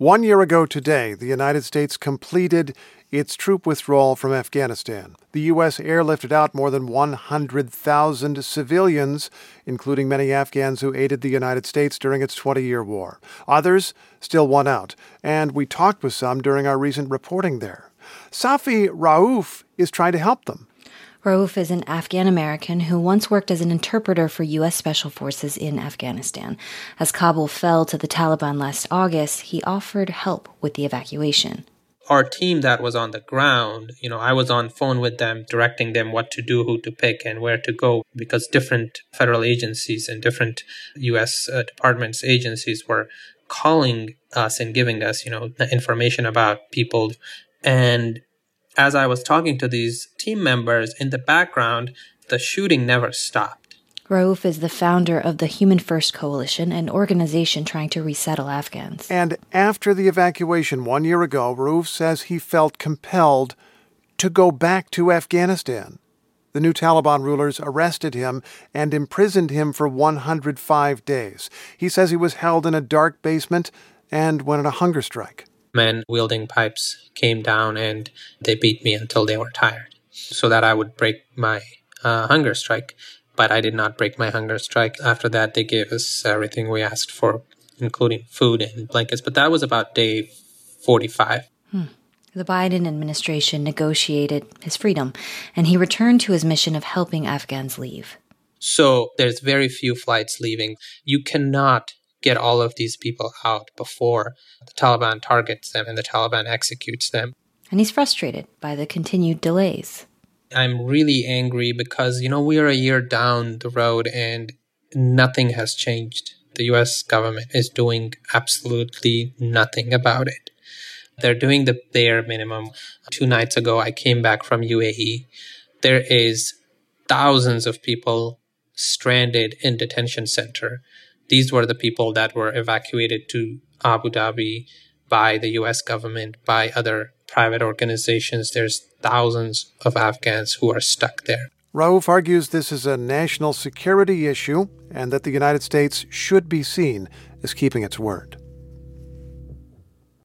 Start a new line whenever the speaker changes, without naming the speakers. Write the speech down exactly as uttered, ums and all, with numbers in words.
One year ago today, the United States completed its troop withdrawal from Afghanistan. The U S airlifted out more than one hundred thousand civilians, including many Afghans who aided the United States during its twenty-year war. Others still want out, and we talked with some during our recent reporting there. Safi Rauf is trying to help them.
Rauf is an Afghan-American who once worked as an interpreter for U S Special Forces in Afghanistan. As Kabul fell to the Taliban last August, he offered help with the evacuation.
Our team that was on the ground, you know, I was on phone with them, directing them what to do, who to pick, and where to go, because different federal agencies and different U S uh, departments, agencies were calling us and giving us, you know, information about people. And as I was talking to these team members in the background, the shooting never stopped.
Rauf is the founder of the Human First Coalition, an organization trying to resettle Afghans.
And after the evacuation one year ago, Rauf says he felt compelled to go back to Afghanistan. The new Taliban rulers arrested him and imprisoned him for one hundred five days. He says he was held in a dark basement and went on a hunger strike.
Men wielding pipes came down and they beat me until they were tired so that I would break my uh, hunger strike. But I did not break my hunger strike. After that, they gave us everything we asked for, including food and blankets. But that was about day forty-five.
Hmm. The Biden administration negotiated his freedom, and he returned to his mission of helping Afghans leave.
So there's very few flights leaving. You cannot get all of these people out before the Taliban targets them and the Taliban executes them.
And he's frustrated by the continued delays.
I'm really angry because, you know, we are a year down the road and nothing has changed. The U S government is doing absolutely nothing about it. They're doing the bare minimum. Two nights ago, I came back from U A E. There is thousands of people stranded in detention center. These were the people that were evacuated to Abu Dhabi by the U S government, by other private organizations. There's thousands of Afghans who are stuck there.
Rauf argues this is a national security issue and that the United States should be seen as keeping its word.